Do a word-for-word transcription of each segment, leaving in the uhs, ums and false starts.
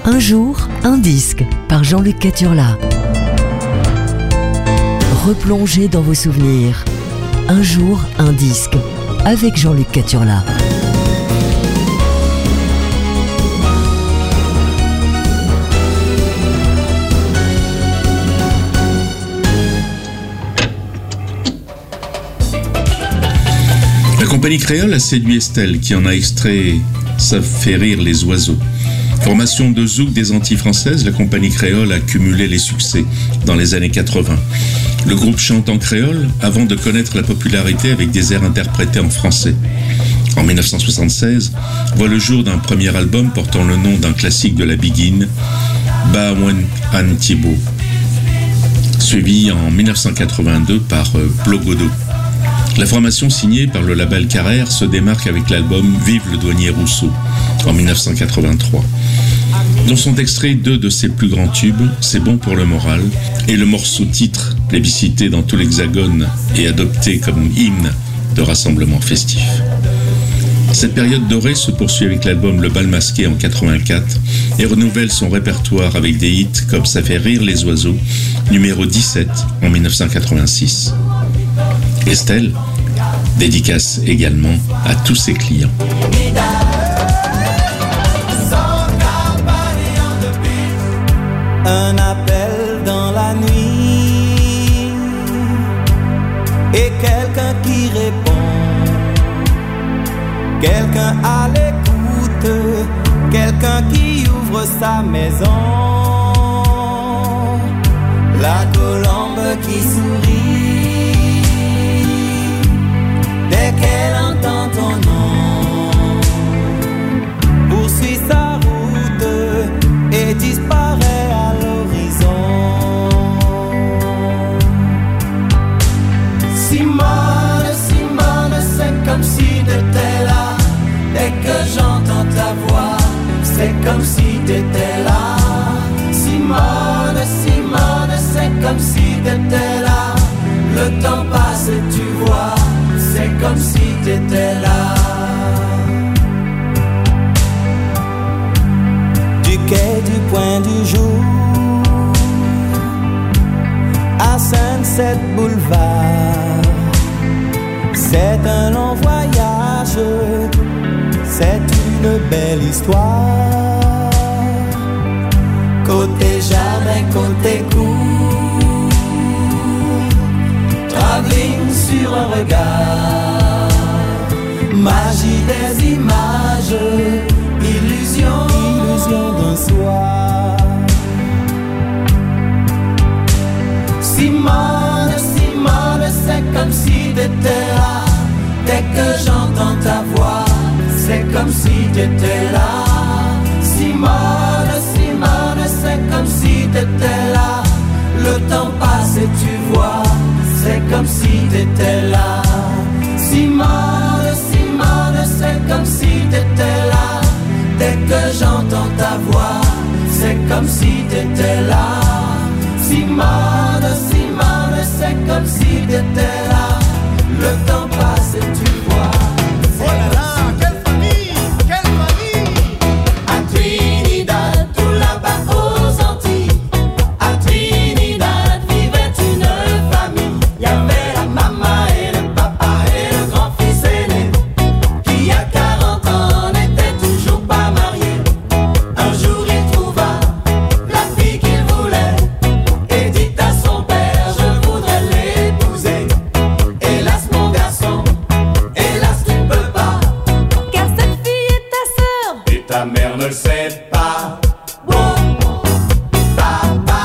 Un jour, un disque par Jean-Luc Caturla. Replongez dans vos souvenirs. Un jour, un disque avec Jean-Luc Caturla. La compagnie créole a séduit Estelle, qui en a extrait « Ça fait rire les oiseaux ». Formation de zouk des Antilles françaises, la compagnie créole a cumulé les succès dans les années quatre-vingts. Le groupe chante en créole avant de connaître la popularité avec des airs interprétés en français. En dix-neuf cent soixante-seize, voit le jour d'un premier album portant le nom d'un classique de la Biguine, Bawen An Thibault, suivi en dix-neuf cent quatre-vingt-deux par euh, Plogodo. La formation signée par le label Carrère se démarque avec l'album Vive le douanier Rousseau en dix-neuf cent quatre-vingt-trois, dont sont extraits deux de ses plus grands tubes, C'est bon pour le moral, et le morceau titre, plébiscité dans tout l'Hexagone et adopté comme hymne de rassemblement festif. Cette période dorée se poursuit avec l'album Le Bal Masqué en quatre-vingt-quatre et renouvelle son répertoire avec des hits comme Ça fait rire les oiseaux, numéro dix-sept en dix-neuf cent quatre-vingt-six. Estelle dédicace également à tous ses clients. Un appel dans la nuit et quelqu'un qui répond, quelqu'un à l'écoute, quelqu'un qui ouvre sa maison, la colombe qui sourit dès qu'elle entend ton nom, poursuit sa route et disparaît à l'horizon. Simone, Simone, c'est comme si t'étais là. Dès que j'entends ta voix, c'est comme si t'étais là. Simone, Simone, c'est comme si t'étais là. Le temps passe et tu vois, c'est comme si t'étais là. Du quai du Point du Jour à Sunset Boulevard, c'est un long voyage, c'est une belle histoire. Côté jardin, côté cour, travelling sur un regard, magie des images, illusion, illusion d'un soir. Simone, Simone, c'est comme si t'étais là. Dès que j'entends ta voix, c'est comme si t'étais là. Simone, Simone, c'est comme si t'étais là. Le temps passe et tu vois, c'est comme si t'étais là. Simone, Simone, c'est comme si t'étais là. Dès que j'entends ta voix, c'est comme si t'étais là. Simone, Simone, c'est comme si t'étais là. Le temps passe et tu vois. Oh là là, quelle famille, quelle famille. À Trinidad, tout là-bas aux Antilles. À Trinidad vivait une famille. Il y avait la maman et le papa et le grand-fils aîné, qui à quarante ans n'était toujours pas marié. Un jour il trouva la fille qu'il voulait et dit à son père, je voudrais l'épouser. Hélas mon garçon, hélas tu ne peux pas, car cette fille est ta sœur et ta mère ne le sait pas. Wow, papa,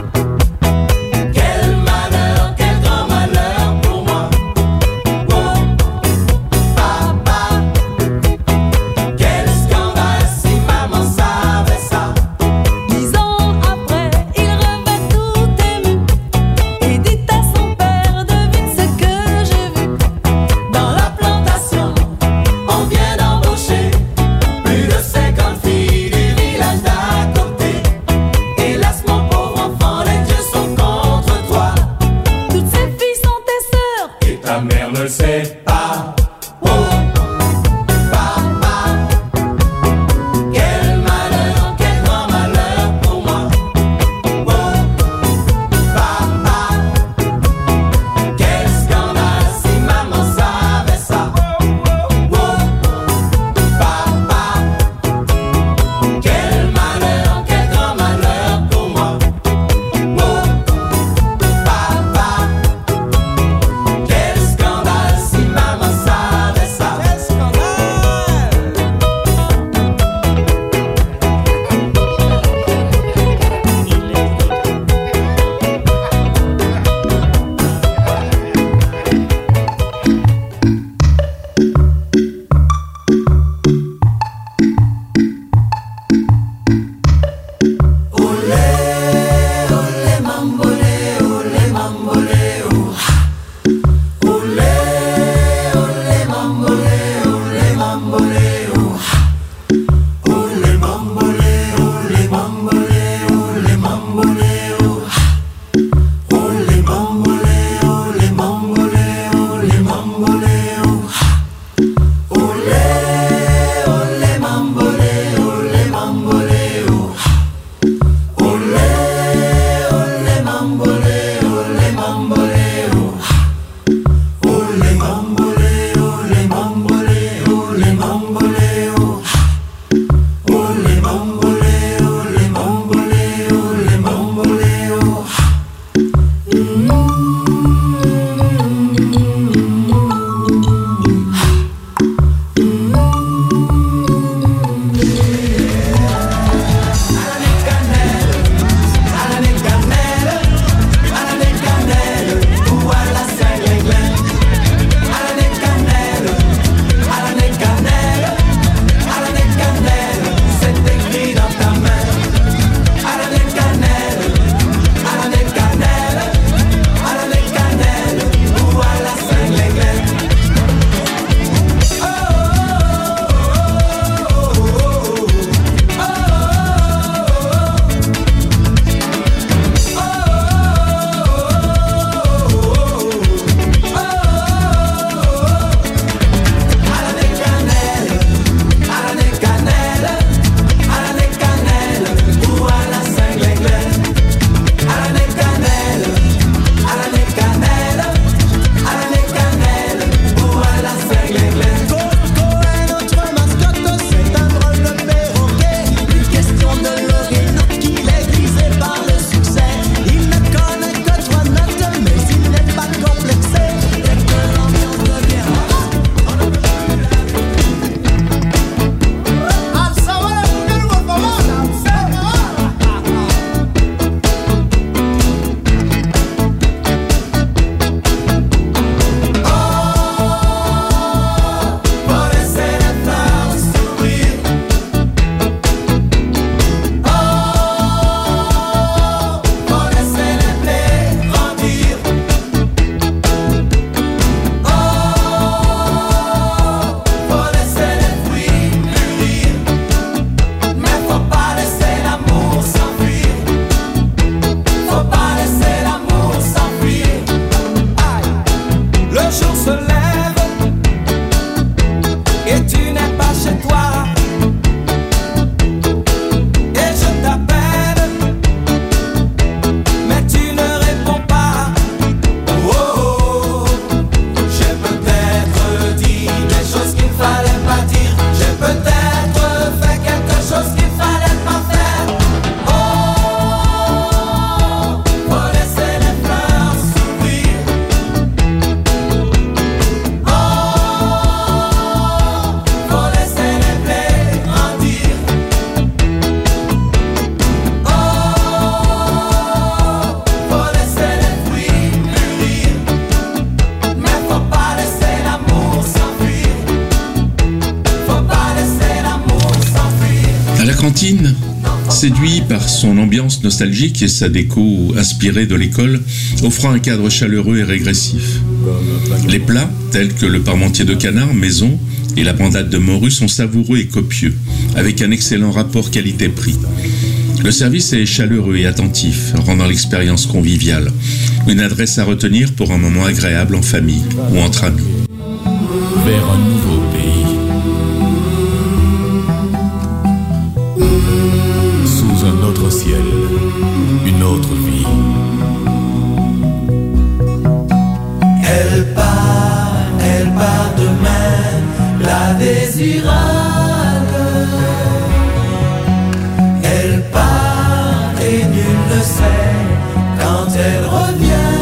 quel malheur, quel grand malheur pour moi. Wow, papa, quel scandale si maman savait ça. Dix ans après, il revint tout ému et dit à son père, devine ce que j'ai vu. Dans la plantation, on vient d'embaucher plus de cinquante filles cantine, séduit par son ambiance nostalgique et sa déco inspirée de l'école, offrant un cadre chaleureux et régressif. Les plats, tels que le parmentier de canard maison et la bandade de morue, sont savoureux et copieux, avec un excellent rapport qualité-prix. Le service est chaleureux et attentif, rendant l'expérience conviviale. Une adresse à retenir pour un moment agréable en famille ou entre amis. Vers un nouveau pays. Sous un autre ciel, une autre vie. Elle part, elle part demain, la désirable. Elle part et nul ne sait quand elle revient.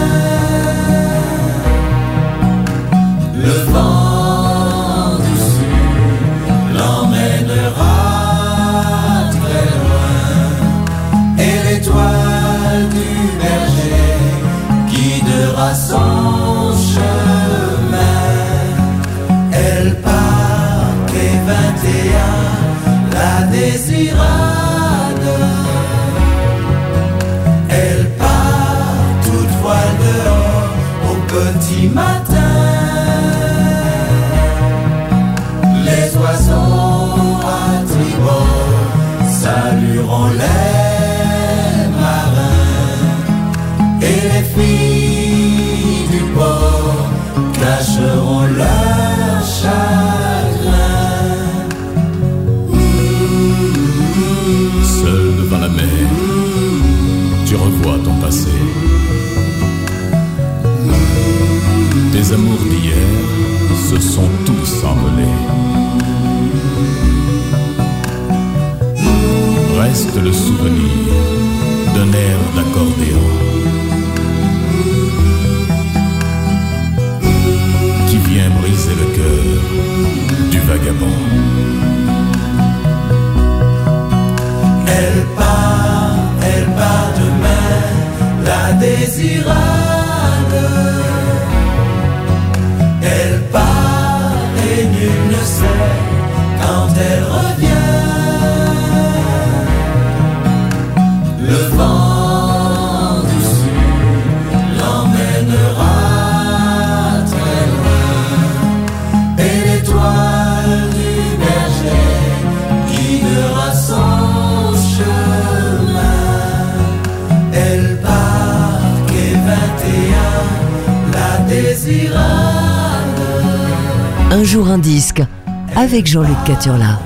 Le vent du sud l'emmènera très loin, et l'étoile du berger guidera son chemin. Elle part quai vingt et un, la désirade. Elle part toute voile dehors au petit matin. Les oiseaux à tribord salueront les marins, et les filles du port cacheront leur chagrin. Seul devant la mer, tu revois ton passé. Tes amours d'hier se sont tous envolés. Reste le souvenir d'un air d'accordéon qui vient briser le cœur du vagabond. Elle part, elle part demain, la désirade. Elle part et nul ne sait quand elle revient. Le vent du sud l'emmènera très loin, et l'étoile du berger guidera son chemin. Elle part quai vingt et un, la désirade. Un jour un disque avec Jean-Luc Caturla.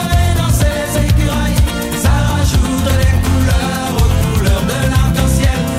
Ça rajoute des couleurs aux couleurs de l'arc-en-ciel.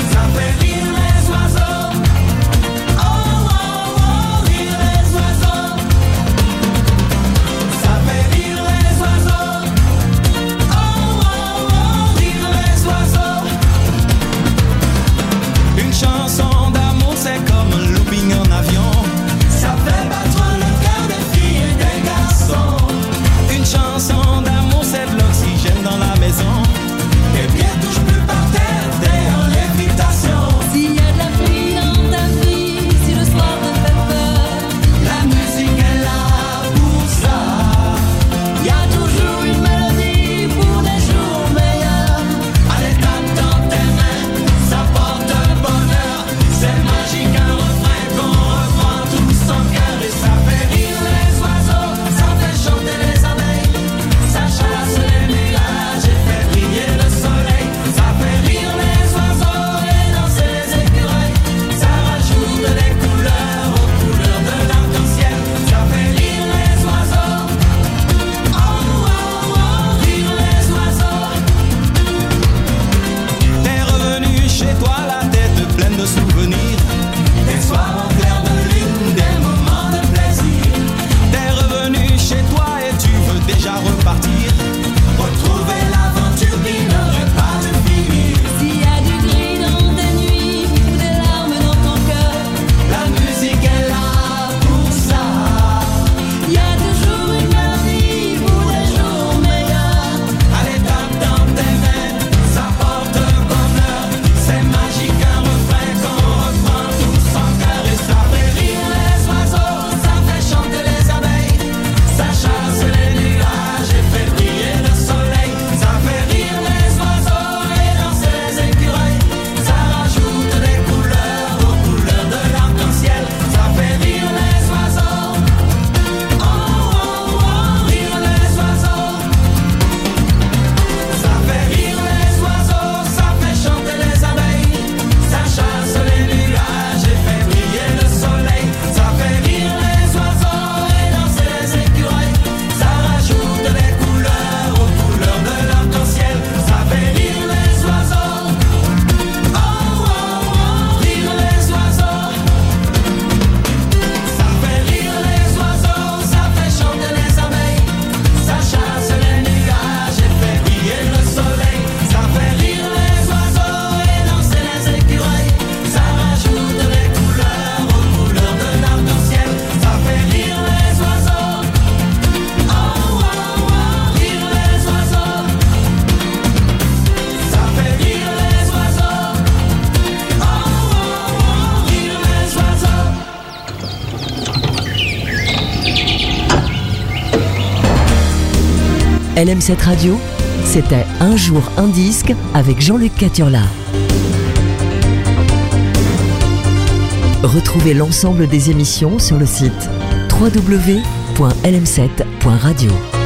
L M sept Radio, c'était Un jour un disque avec Jean-Luc Caturla. Retrouvez l'ensemble des émissions sur le site w w w point l m sept point radio.